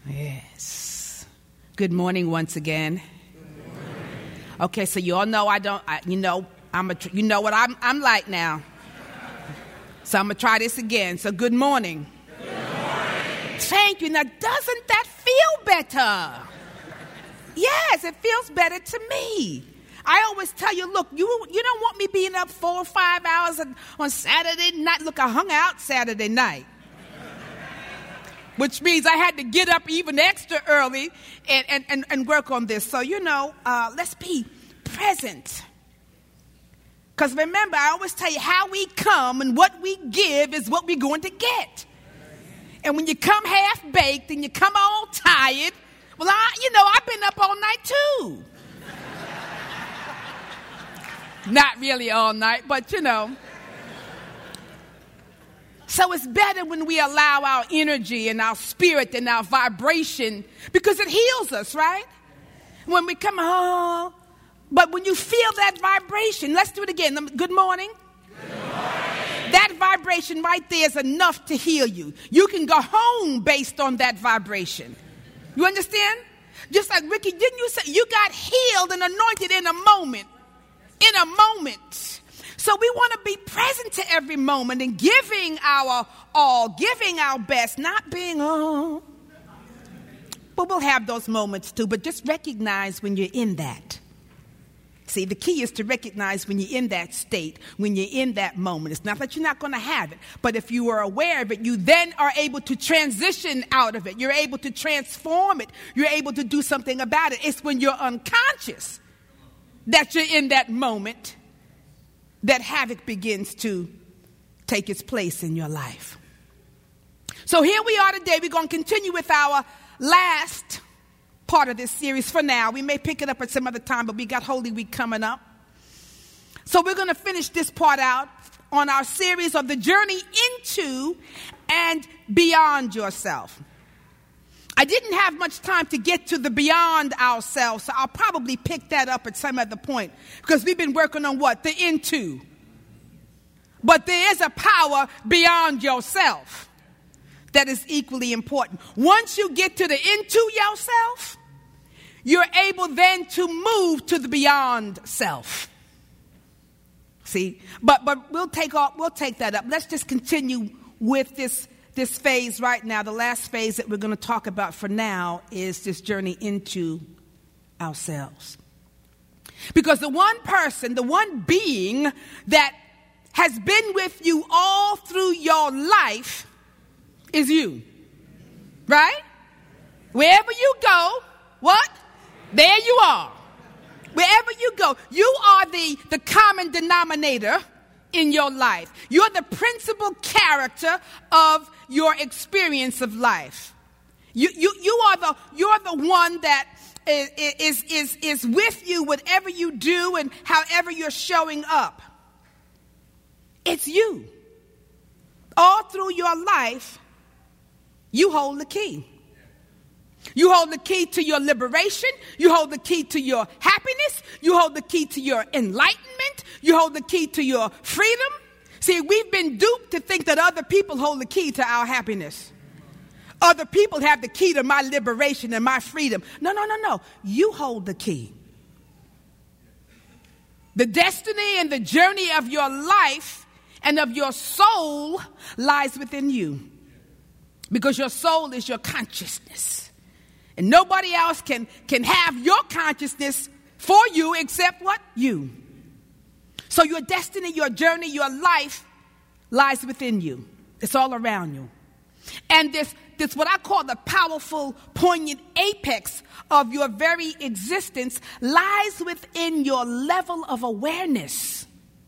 Yes. Good morning once again. Okay, so you all know you know what I'm like now. So I'm going to try this again. So good morning. Good morning. Thank you. Now, doesn't that feel better? Yes, it feels better to me. I always tell you, look, you don't want me being up 4 or 5 hours on Saturday night. Look, I hung out Saturday night, which means I had to get up even extra early and work on this. So, let's be present. Because remember, I always tell you, how we come and what we give is what we're going to get. And when you come half-baked and you come all tired, well, I've been up all night too. Not really all night, but So it's better when we allow our energy and our spirit and our vibration, because it heals us, right? When we come home, but when you feel that vibration, let's do it again. Good morning. Good morning. That vibration right there is enough to heal you. You can go home based on that vibration. You understand? Just like Ricky, didn't you say you got healed and anointed in a moment? In a moment. So we want to be present to every moment and giving our all, giving our best, not being, but we'll have those moments too. But just recognize when you're in that. See, the key is to recognize when you're in that state, when you're in that moment. It's not that you're not going to have it, but if you are aware of it, you then are able to transition out of it. You're able to transform it. You're able to do something about it. It's when you're unconscious that you're in that moment that havoc begins to take its place in your life. So here we are today. We're going to continue with our last part of this series for now. We may pick it up at some other time, but we got Holy Week coming up. So we're going to finish this part out on our series of the journey into and beyond yourself. I didn't have much time to get to the beyond ourselves, so I'll probably pick that up at some other point, because we've been working on what? The into. But there is a power beyond yourself that is equally important. Once you get to the into yourself, you're able then to move to the beyond self. See? But we'll take that up. Let's just continue with this phase right now. The last phase that we're going to talk about for now is this journey into ourselves. Because the one person, the one being that has been with you all through your life is you. Right? Wherever you go, what? There you are. Wherever you go, you are the common denominator in your life. You're the principal character of your experience of life. You're the one that is with you whatever you do and however you're showing up. It's you. All through your life, you hold the key. You hold the key to your liberation. You hold the key to your happiness. You hold the key to your enlightenment. You hold the key to your freedom. See, we've been duped to think that other people hold the key to our happiness. Other people have the key to my liberation and my freedom. No. You hold the key. The destiny and the journey of your life and of your soul lies within you. Because your soul is your consciousness. And nobody else can have your consciousness for you except what? You. So your destiny, your journey, your life lies within you. It's all around you. And this what I call the powerful, poignant apex of your very existence lies within your level of awareness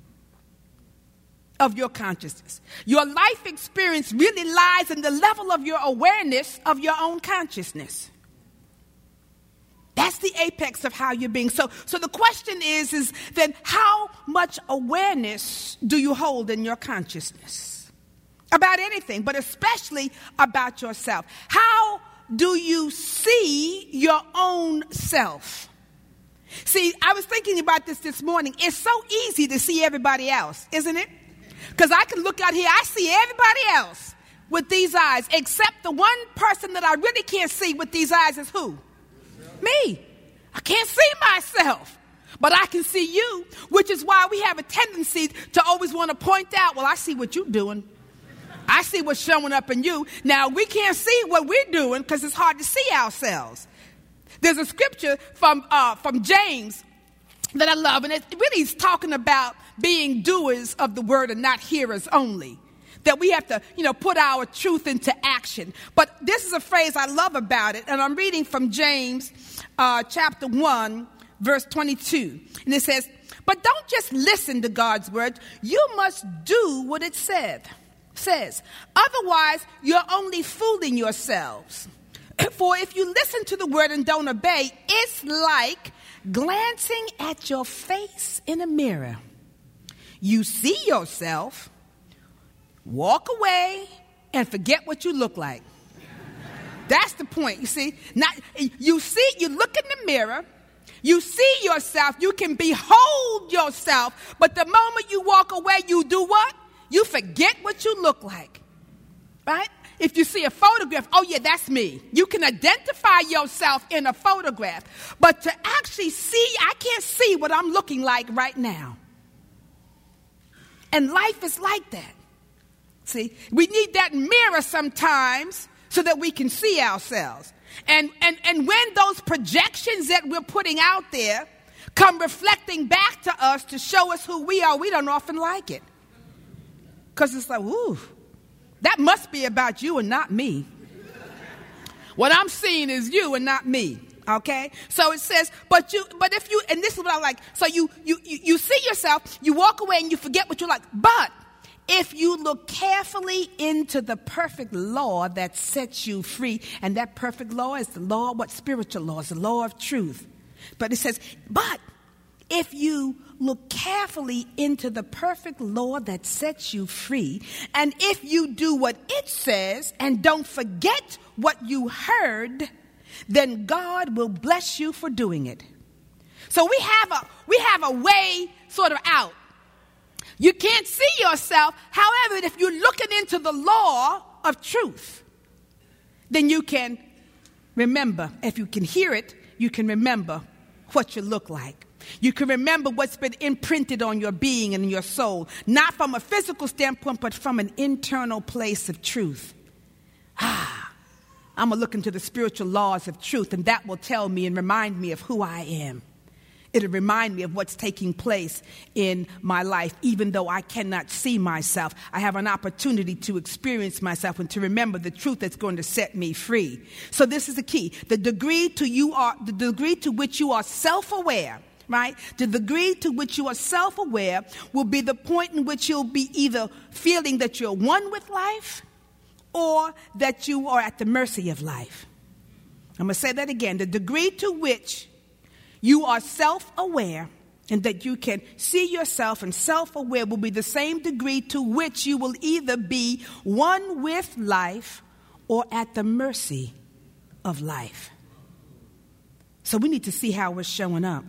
of your consciousness. Your life experience really lies in the level of your awareness of your own consciousness. That's the apex of how you're being. So the question is then how much awareness do you hold in your consciousness? About anything, but especially about yourself. How do you see your own self? See, I was thinking about this morning. It's so easy to see everybody else, isn't it? Because I can look out here, I see everybody else with these eyes, except the one person that I really can't see with these eyes is who? Me. I can't see myself, but I can see you, which is why we have a tendency to always want to point out, well, I see what you're doing. I see what's showing up in you. Now, we can't see what we're doing because it's hard to see ourselves. There's a scripture from James that I love, and it really is talking about being doers of the word and not hearers only. That we have to, put our truth into action. But this is a phrase I love about it, and I'm reading from James chapter 1, verse 22. And it says, but don't just listen to God's word. You must do what it says. Otherwise, you're only fooling yourselves. For if you listen to the word and don't obey, it's like glancing at your face in a mirror. You see yourself, walk away, and forget what you look like. That's the point, you see. You look in the mirror, you see yourself, you can behold yourself, but the moment you walk away, you do what? You forget what you look like, right? If you see a photograph, oh yeah, that's me. You can identify yourself in a photograph, but to actually see, I can't see what I'm looking like right now. And life is like that. See, we need that mirror sometimes so that we can see ourselves. And when those projections that we're putting out there come reflecting back to us to show us who we are, we don't often like it. Because it's like, ooh, that must be about you and not me. What I'm seeing is you and not me. Okay? So it says, but if you, and this is what I like, so you see yourself, you walk away and you forget what you like. But if you look carefully into the perfect law that sets you free, and that perfect law is the law, what spiritual law is the law of truth. But it says, but if you look carefully into the perfect law that sets you free, and if you do what it says and don't forget what you heard, then God will bless you for doing it. So we have a way sort of out. You can't see yourself. However, if you're looking into the law of truth, then you can remember. If you can hear it, you can remember what you look like. You can remember what's been imprinted on your being and your soul, not from a physical standpoint, but from an internal place of truth. I'm going to look into the spiritual laws of truth, and that will tell me and remind me of who I am. It'll remind me of what's taking place in my life. Even though I cannot see myself, I have an opportunity to experience myself and to remember the truth that's going to set me free. So this is the key. The degree to which you are self-aware, right? The degree to which you are self-aware will be the point in which you'll be either feeling that you're one with life or that you are at the mercy of life. I'm going to say that again. The degree to which you are self-aware and that you can see yourself and self-aware will be the same degree to which you will either be one with life or at the mercy of life. So we need to see how we're showing up.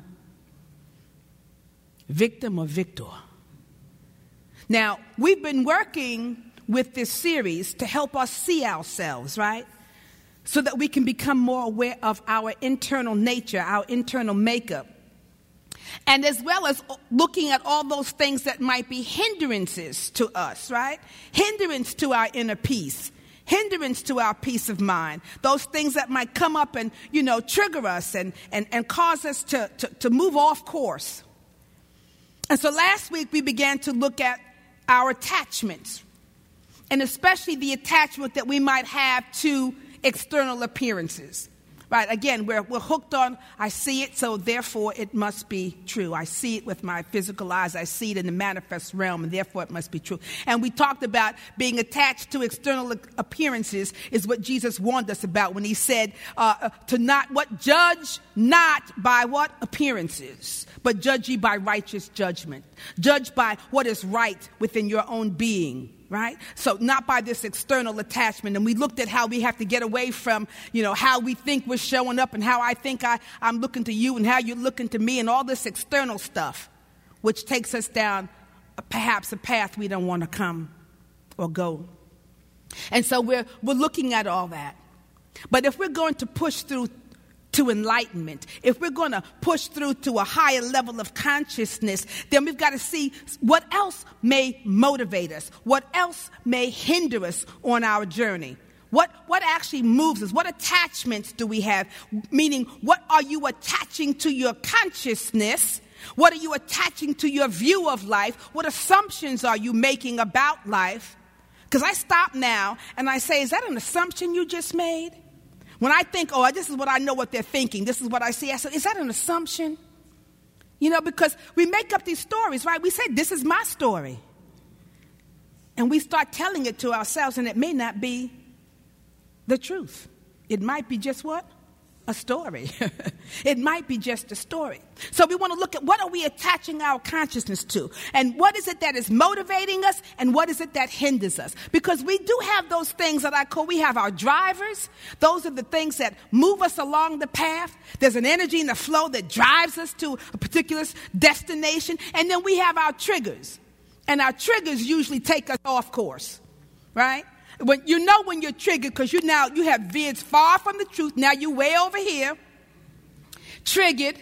Victim or victor. Now, we've been working with this series to help us see ourselves, right? So that we can become more aware of our internal nature, our internal makeup. And as well as looking at all those things that might be hindrances to us, right? Hindrance to our inner peace. Hindrance to our peace of mind. Those things that might come up and, trigger us and cause us to move off course. And so last week we began to look at our attachments. And especially the attachment that we might have to external appearances, right? Again, we're hooked on, I see it, so therefore it must be true. I see it with my physical eyes. I see it in the manifest realm, and therefore it must be true. And we talked about being attached to external appearances is what Jesus warned us about when he said judge not by what? Appearances, but judge ye by righteous judgment. Judge by what is right within your own being. Right? So not by this external attachment. And we looked at how we have to get away from, how we think we're showing up and how I think I'm looking to you and how you're looking to me and all this external stuff, which takes us down perhaps a path we don't want to come or go. And so we're looking at all that. But if we're going to push through to enlightenment, if we're going to push through to a higher level of consciousness, then we've got to see what else may motivate us, what else may hinder us on our journey. What actually moves us? What attachments do we have? Meaning, what are you attaching to your consciousness? What are you attaching to your view of life? What assumptions are you making about life? Because I stop now and I say, is that an assumption you just made? When I think, oh, this is what I know what they're thinking, this is what I see, I said, is that an assumption? You know, because we make up these stories, right? We say, this is my story. And we start telling it to ourselves, and it may not be the truth. It might be just what? A story. It might be just a story. So we want to look at what are we attaching our consciousness to? And what is it that is motivating us? And what is it that hinders us? Because we do have those things that I call, we have our drivers. Those are the things that move us along the path. There's an energy in the flow that drives us to a particular destination. And then we have our triggers. And our triggers usually take us off course, right? When you're triggered, because you have veered far from the truth. Now you're way over here, triggered,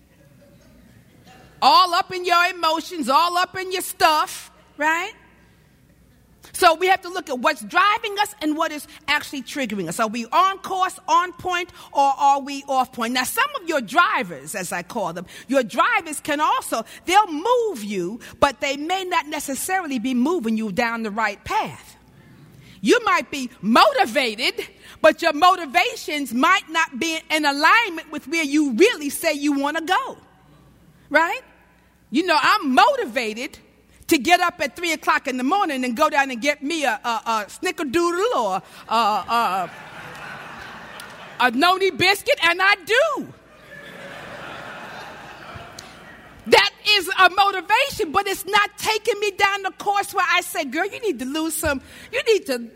all up in your emotions, all up in your stuff, right? So we have to look at what's driving us and what is actually triggering us. Are we on course, on point, or are we off point? Now, some of your drivers, as I call them, your drivers can also, they'll move you, but they may not necessarily be moving you down the right path. You might be motivated, but your motivations might not be in alignment with where you really say you want to go, right? You know, I'm motivated to get up at 3 o'clock in the morning and go down and get me a snickerdoodle or a noni biscuit, and I do. That is a motivation, but it's not taking me down the course where I say, girl, you need to lose some, you need to.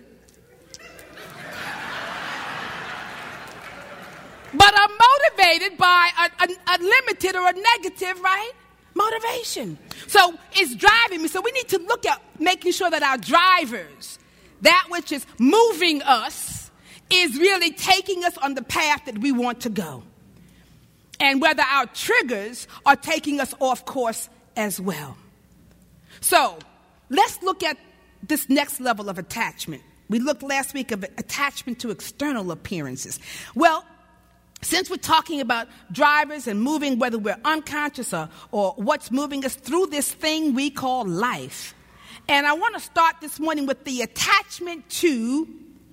But I'm motivated by a limited or a negative, right? Motivation. So it's driving me. So we need to look at making sure that our drivers, that which is moving us, is really taking us on the path that we want to go. And whether our triggers are taking us off course as well. So let's look at this next level of attachment. We looked last week at attachment to external appearances. Well, since we're talking about drivers and moving, whether we're unconscious or what's moving us through this thing we call life. And I want to start this morning with the attachment to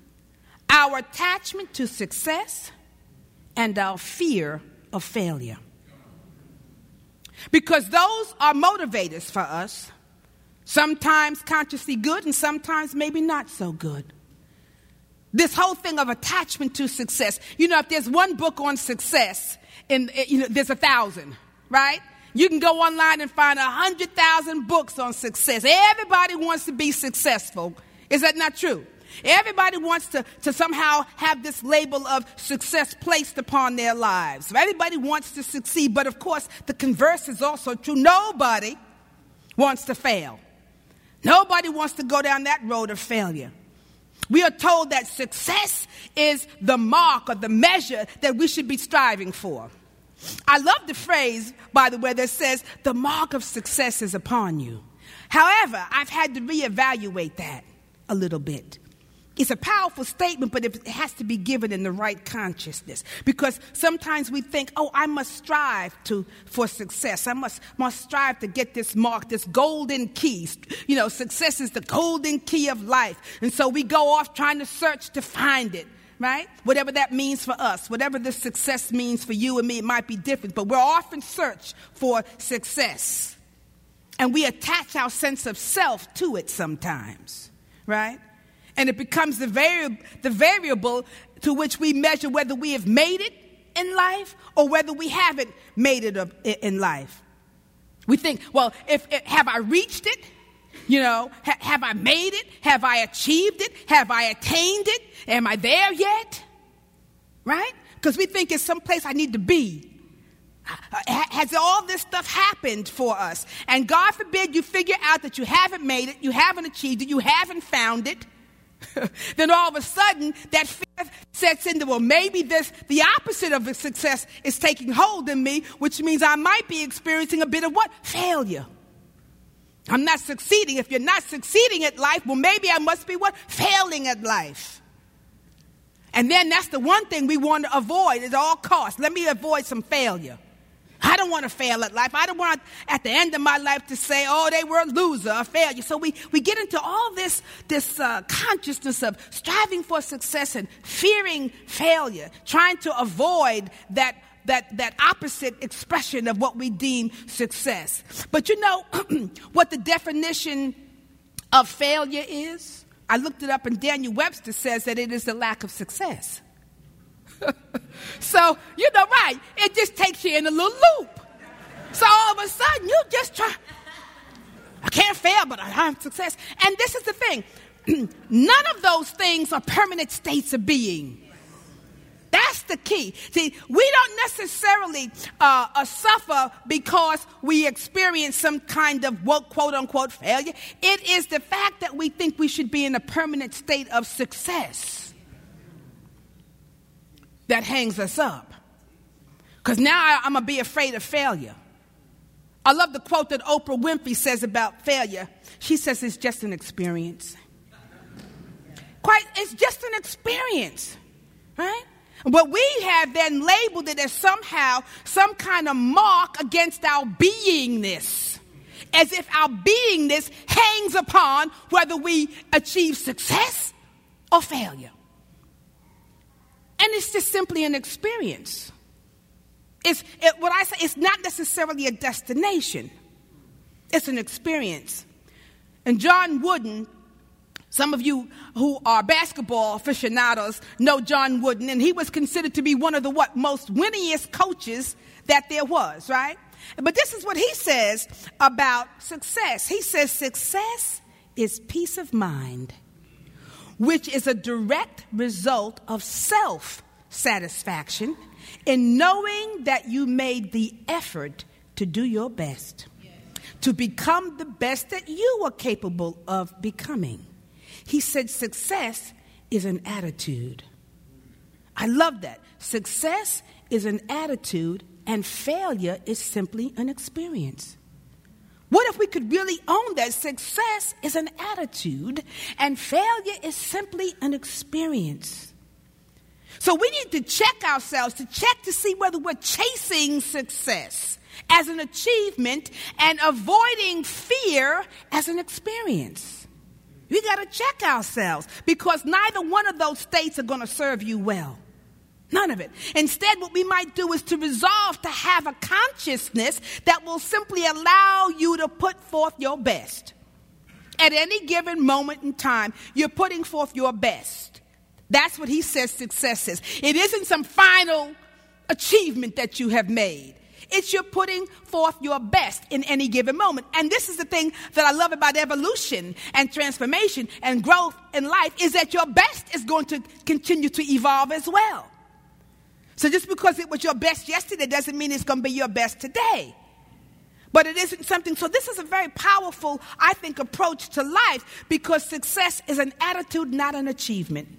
success and our fear of failure. Because those are motivators for us, sometimes consciously good and sometimes maybe not so good. This whole thing of attachment to success. You know, if there's one book on success, there's 1,000, right? You can go online and find 100,000 books on success. Everybody wants to be successful. Is that not true? Everybody wants to somehow have this label of success placed upon their lives. Everybody wants to succeed, but of course, the converse is also true. Nobody wants to fail. Nobody wants to go down that road of failure. We are told that success is the mark or the measure that we should be striving for. I love the phrase, by the way, that says, the mark of success is upon you. However, I've had to reevaluate that a little bit. It's a powerful statement, but it has to be given in the right consciousness. Because sometimes we think, oh, I must strive for success. I must strive to get this mark, this golden key. You know, success is the golden key of life. And so we go off trying to search to find it, right? Whatever that means for us, whatever the success means for you and me, it might be different. But we're off in search for success. And we attach our sense of self to it sometimes, right? And it becomes the variable to which we measure whether we have made it in life or whether we haven't made it in life. We think, well, have I reached it? You know, have I made it? Have I achieved it? Have I attained it? Am I there yet? Right? Because we think it's someplace I need to be. Has all this stuff happened for us? And God forbid you figure out that you haven't made it, you haven't achieved it, you haven't found it. Then all of a sudden, that fear sets into, well, maybe the opposite of success is taking hold in me, which means I might be experiencing a bit of what? Failure. I'm not succeeding. If you're not succeeding at life, well, maybe I must be what? Failing at life. And then that's the one thing we want to avoid at all costs. Let me avoid some failure. I don't want to fail at life. I don't want at the end of my life to say, oh, they were a loser, a failure. So we get into all this consciousness of striving for success and fearing failure, trying to avoid that opposite expression of what we deem success. But you know what the definition of failure is? I looked it up, and Daniel Webster says that it is the lack of success. So, right, it just takes you in a little loop. So all of a sudden, you just try. I can't fail, but I have success. And this is the thing. None of those things are permanent states of being. That's the key. See, we don't necessarily suffer because we experience some kind of quote-unquote failure. It is the fact that we think we should be in a permanent state of success that hangs us up. Because now I'm going to be afraid of failure. I love the quote that Oprah Winfrey says about failure. She says it's just an experience. It's just an experience, right? But we have then labeled it as somehow some kind of mark against our beingness, as if our beingness hangs upon whether we achieve success or failure. And it's just simply an experience. It's not necessarily a destination. It's an experience. And John Wooden, some of you who are basketball aficionados know John Wooden, and he was considered to be one of the most winningest coaches that there was, right? But this is what he says about success. He says success is peace of mind, which is a direct result of self-satisfaction in knowing that you made the effort to do your best, to become the best that you are capable of becoming. He said success is an attitude. I love that. Success is an attitude, and failure is simply an experience. What if we could really own that? Success is an attitude, and failure is simply an experience. So we need to check ourselves, to check to see whether we're chasing success as an achievement and avoiding fear as an experience. We got to check ourselves, because neither one of those states are going to serve you well. None of it. Instead, what we might do is to resolve to have a consciousness that will simply allow you to put forth your best. At any given moment in time, you're putting forth your best. That's what he says success is. It isn't some final achievement that you have made. It's you're putting forth your best in any given moment. And this is the thing that I love about evolution and transformation and growth in life, is that your best is going to continue to evolve as well. So just because it was your best yesterday doesn't mean it's going to be your best today. But it isn't something, so this is a very powerful, I think, approach to life, because success is an attitude, not an achievement.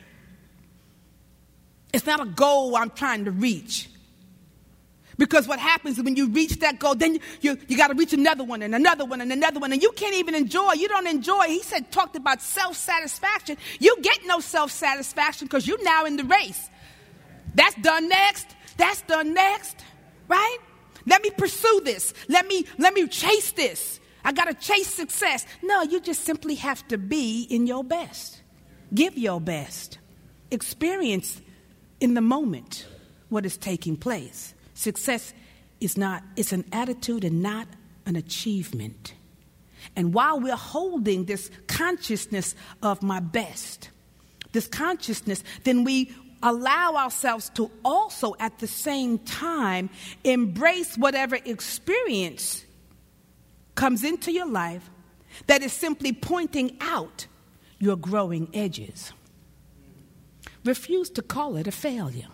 It's not a goal I'm trying to reach. Because what happens is when you reach that goal, then you got to reach another one and another one and another one. And you can't even enjoy. You don't enjoy. He talked about self-satisfaction. You get no self-satisfaction because you're now in the race. That's done next. That's done next. Right? Let me pursue this. Let me chase this. I got to chase success. No, you just simply have to be in your best. Give your best. Experience in the moment what is taking place. Success it's an attitude and not an achievement. And while we're holding this consciousness of my best, this consciousness, then we allow ourselves to also at the same time embrace whatever experience comes into your life that is simply pointing out your growing edges. Refuse to call it a failure,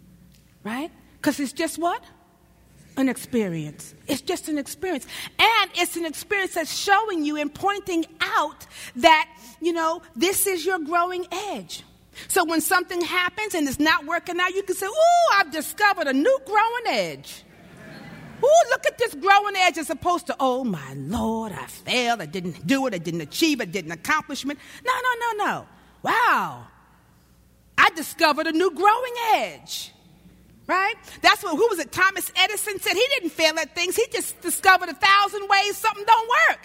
right? Because it's just what? An experience. It's just an experience. And it's an experience that's showing you and pointing out that, this is your growing edge. So when something happens and it's not working out, you can say, ooh, I've discovered a new growing edge. Ooh, look at this growing edge, as opposed to, oh, my Lord, I failed, I didn't do it, I didn't achieve it, I didn't accomplish it. No. Wow. I discovered a new growing edge. Right? That's what, who was it? Thomas Edison said he didn't fail at things. He just discovered 1,000 ways something don't work.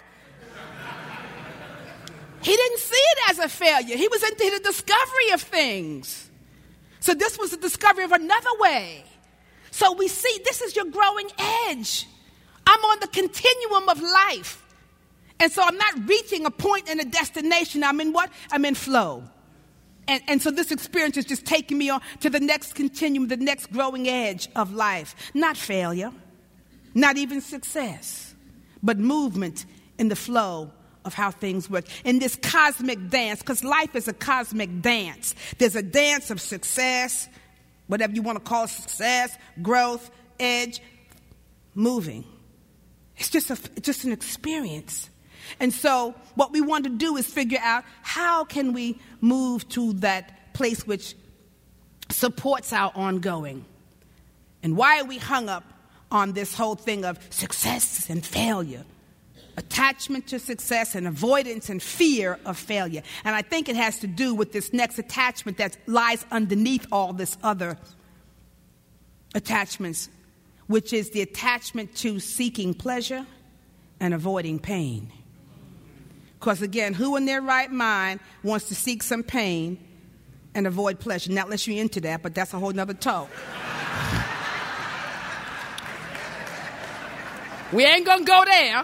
He didn't see it as a failure. He was into the discovery of things. So this was the discovery of another way. So we see this is your growing edge. I'm on the continuum of life. And so I'm not reaching a point and a destination. I'm in what? I'm in flow. And so this experience is just taking me on to the next continuum, the next growing edge of life. Not failure, not even success, but movement in the flow of how things work. In this cosmic dance, because life is a cosmic dance. There's a dance of success, whatever you want to call success, growth, edge, moving. It's just an experience. And so what we want to do is figure out how can we move to that place which supports our ongoing. And why are we hung up on this whole thing of success and failure? Attachment to success and avoidance and fear of failure. And I think it has to do with this next attachment that lies underneath all this other attachments, which is the attachment to seeking pleasure and avoiding pain. Because again, who in their right mind wants to seek some pain and avoid pleasure? Not unless you're into that, but that's a whole nother talk. We ain't gonna go there.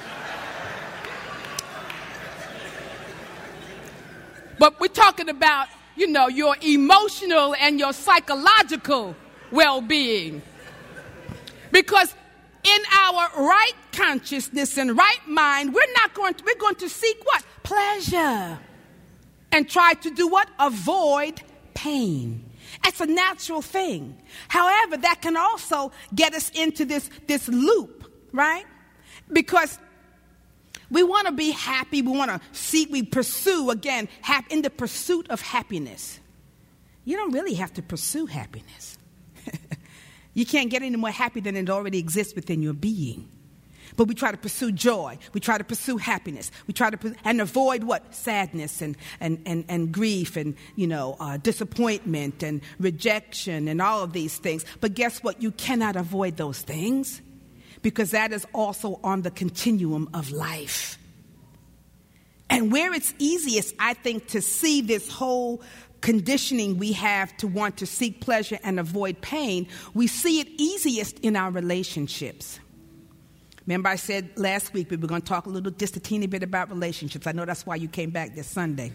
But we're talking about, your emotional and your psychological well-being. Because in our right consciousness and right mind, we're going to seek what? Pleasure. And try to do what? Avoid pain. That's a natural thing. However, that can also get us into this loop, right? Because we want to be happy. We want to seek, we pursue, again, in the pursuit of happiness. You don't really have to pursue happiness. You can't get any more happy than it already exists within your being. But we try to pursue joy. We try to pursue happiness. We try to and avoid what? Sadness and grief and, disappointment and rejection and all of these things. But guess what? You cannot avoid those things because that is also on the continuum of life. And where it's easiest, I think, to see this whole conditioning we have to want to seek pleasure and avoid pain, we see it easiest in our relationships. Remember I said last week we were going to talk just a teeny bit about relationships. I know that's why you came back this Sunday.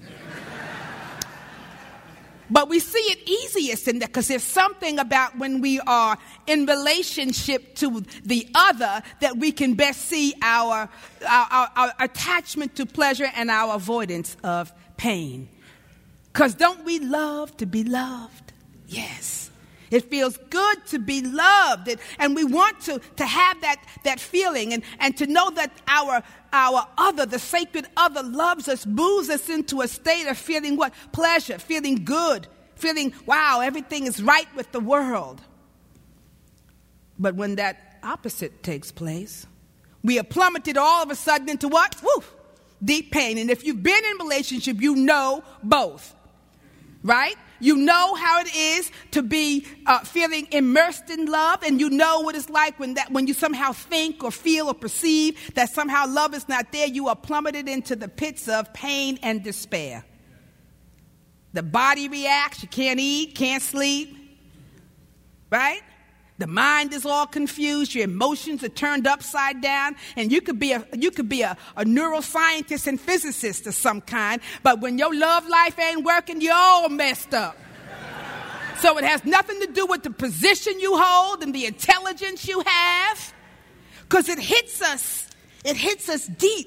But we see it easiest in that because there's something about when we are in relationship to the other that we can best see our attachment to pleasure and our avoidance of pain. Because don't we love to be loved? Yes. It feels good to be loved. And we want to have that feeling and to know that our other, the sacred other, loves us, moves us into a state of feeling what? Pleasure, feeling good, feeling, wow, everything is right with the world. But when that opposite takes place, we are plummeted all of a sudden into what? Woo, deep pain. And if you've been in a relationship, you know both. Right? You know how it is to be feeling immersed in love, and you know what it's like when you somehow think or feel or perceive that somehow love is not there. You are plummeted into the pits of pain and despair. The body reacts. You can't eat, can't sleep. Right? The mind is all confused. Your emotions are turned upside down. And you could be a neuroscientist and physicist of some kind. But when your love life ain't working, you're all messed up. So it has nothing to do with the position you hold and the intelligence you have. Because it hits us. It hits us deep.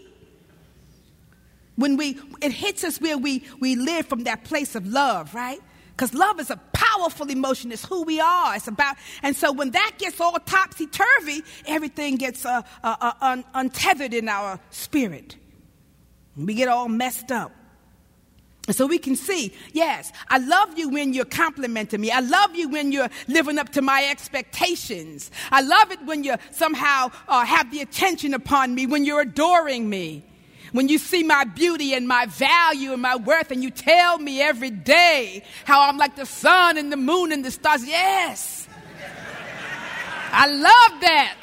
It hits us where we live from that place of love, right? Because love is a powerful powerful emotion. It's who we are. It's about, and so when that gets all topsy-turvy, everything gets untethered in our spirit. We get all messed up. And so we can see, yes, I love you when you're complimenting me. I love you when you're living up to my expectations. I love it when you somehow have the attention upon me, when you're adoring me, when you see my beauty and my value and my worth, and you tell me every day how I'm like the sun and the moon and the stars. Yes, I love that.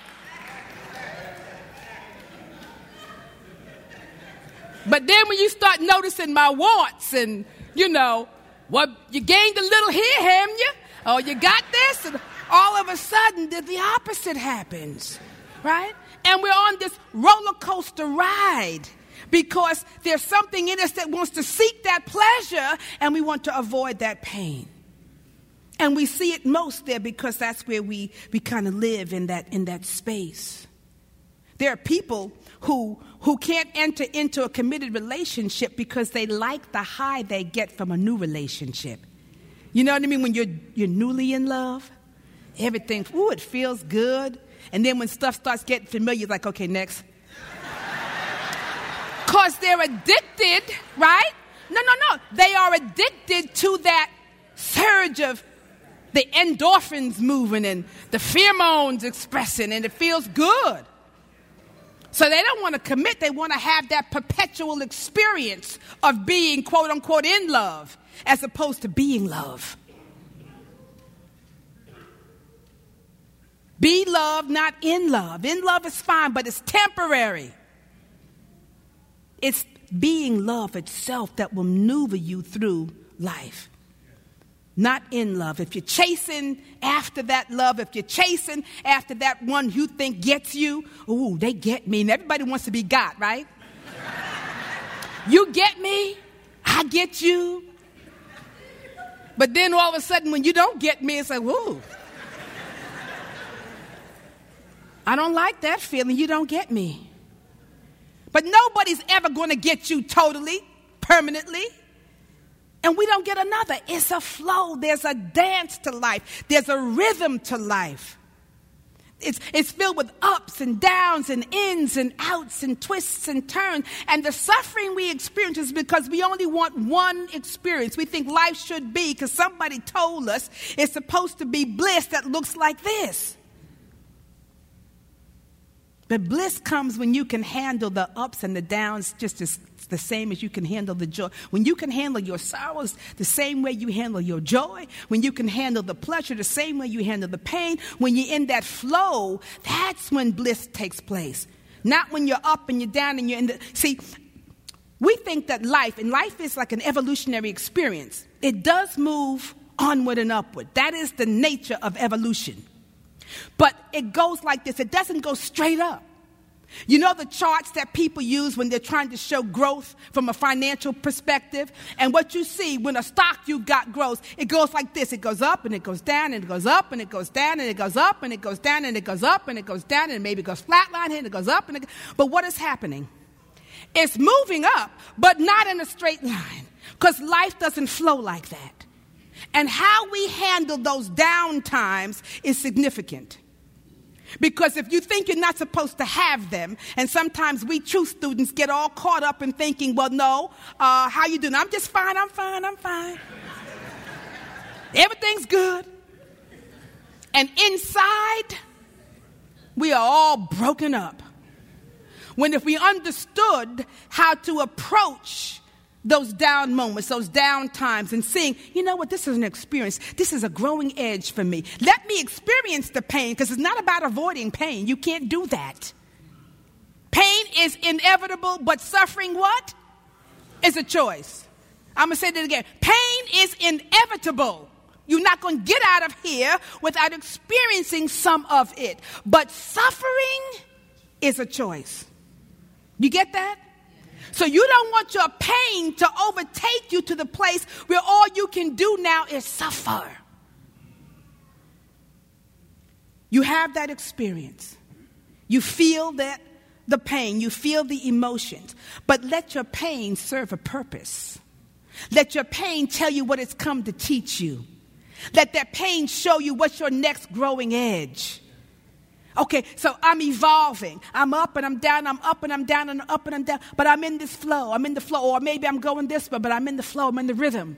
But then when you start noticing my wants and, you gained a little here, haven't you? Oh, you got this? And all of a sudden, the opposite happens, right? And we're on this roller coaster ride because there's something in us that wants to seek that pleasure and we want to avoid that pain. And we see it most there because that's where we kind of live in that space. There are people who can't enter into a committed relationship because they like the high they get from a new relationship. You know what I mean? When you're newly in love, everything, it feels good. And then when stuff starts getting familiar, it's like, okay, next. Because they're addicted, right? No. They are addicted to that surge of the endorphins moving and the pheromones expressing, and it feels good. So they don't want to commit. They want to have that perpetual experience of being, quote unquote, in love as opposed to being love. Be loved, not in love. In love is fine, but it's temporary. It's being love itself that will maneuver you through life. Not in love. If you're chasing after that love, if you're chasing after that one you think gets you, they get me. And everybody wants to be got, right? You get me, I get you. But then all of a sudden when you don't get me, it's like, ooh. I don't like that feeling. You don't get me. But nobody's ever going to get you totally, permanently. And we don't get another. It's a flow. There's a dance to life. There's a rhythm to life. It's filled with ups and downs and ins and outs and twists and turns. And the suffering we experience is because we only want one experience. We think life should be, because somebody told us it's supposed to be bliss that looks like this. But bliss comes when you can handle the ups and the downs just as the same as you can handle the joy. When you can handle your sorrows the same way you handle your joy. When you can handle the pleasure the same way you handle the pain. When you're in that flow, that's when bliss takes place. Not when you're up and you're down and you're in the... See, we think that life is like an evolutionary experience. It does move onward and upward. That is the nature of evolution. But it goes like this. It doesn't go straight up. You know the charts that people use when they're trying to show growth from a financial perspective? And what you see when a stock you got grows, it goes like this. It goes up and it goes down and it goes up and it goes down and it goes up and it goes down and it goes up and it goes down and maybe it goes flatline here and it goes up. But what is happening? It's moving up, but not in a straight line, because life doesn't flow like that. And how we handle those down times is significant. Because if you think you're not supposed to have them, and sometimes we true students get all caught up in thinking, well, no, how you doing? I'm just fine, I'm fine. Everything's good. And inside, we are all broken up. When if we understood how to approach those down moments, those down times, and seeing, you know what, this is an experience. This is a growing edge for me. Let me experience the pain, because it's not about avoiding pain. You can't do that. Pain is inevitable, but suffering what? Is a choice. I'm going to say that again. Pain is inevitable. You're not going to get out of here without experiencing some of it. But suffering is a choice. You get that? So you don't want your pain to overtake you to the place where all you can do now is suffer. You have that experience. You feel that the pain. You feel the emotions. But let your pain serve a purpose. Let your pain tell you what it's come to teach you. Let that pain show you what's your next growing edge. Okay, so I'm evolving. I'm up and I'm down, I'm up and I'm down and I'm up and I'm down. But I'm in this flow. I'm in the flow. Or maybe I'm going this way, but I'm in the flow. I'm in the rhythm.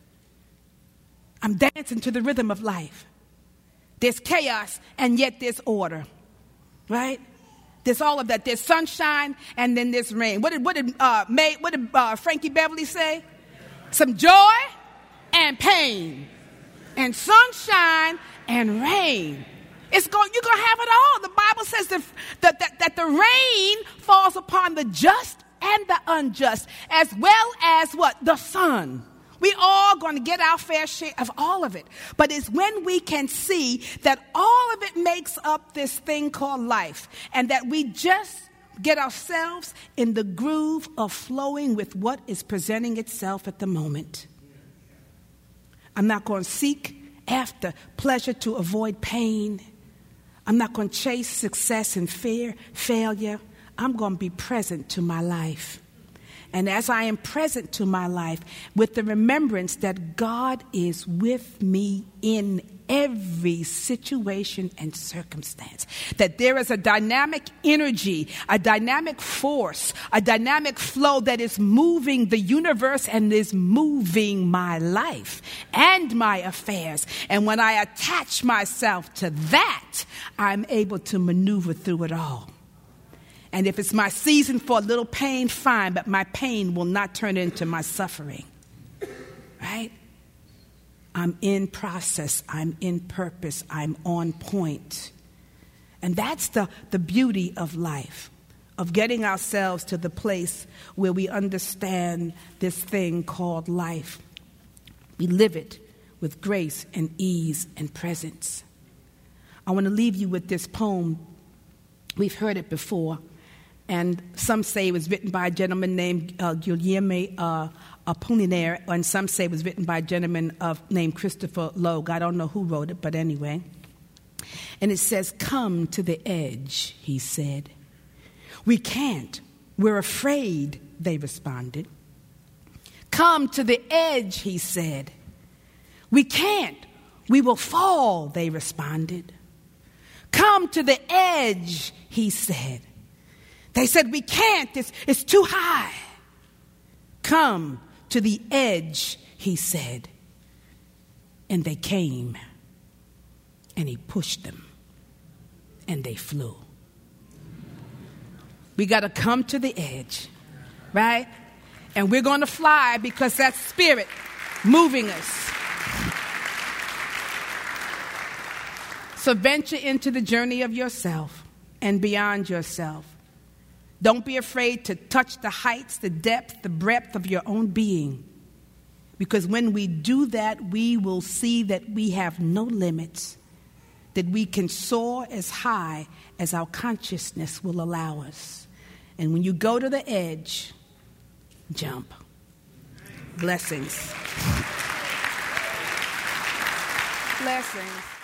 I'm dancing to the rhythm of life. There's chaos and yet there's order. Right? There's all of that. There's sunshine and then there's rain. What did Frankie Beverly say? Some joy and pain. And sunshine and rain. You're going to have it all. The Bible says that the rain falls upon the just and the unjust, as well as what? The sun. We all going to get our fair share of all of it. But it's when we can see that all of it makes up this thing called life, and that we just get ourselves in the groove of flowing with what is presenting itself at the moment. I'm not going to seek after pleasure to avoid pain. I'm not going to chase success and failure. I'm going to be present to my life. And as I am present to my life, with the remembrance that God is with me in every situation and circumstance, that there is a dynamic energy, a dynamic force, a dynamic flow that is moving the universe and is moving my life and my affairs. And when I attach myself to that, I'm able to maneuver through it all. And if it's my season for a little pain, fine, but my pain will not turn into my suffering. Right? I'm in process. I'm in purpose. I'm on point. And that's the beauty of life, of getting ourselves to the place where we understand this thing called life. We live it with grace and ease and presence. I want to leave you with this poem. We've heard it before. And some say it was written by a gentleman named Guillermo Apollinaire, and some say it was written by a gentleman named Christopher Logue. I don't know who wrote it, but anyway. And it says, "Come to the edge," he said. "We can't. We're afraid," they responded. "Come to the edge," he said. "We can't. We will fall," they responded. "Come to the edge," he said. They said, "We can't, it's too high." "Come to the edge," he said. And they came, and he pushed them, and they flew. We got to come to the edge, right? And we're going to fly because that's spirit moving us. So venture into the journey of yourself and beyond yourself. Don't be afraid to touch the heights, the depth, the breadth of your own being. Because when we do that, we will see that we have no limits, that we can soar as high as our consciousness will allow us. And when you go to the edge, jump. Blessings. Blessings.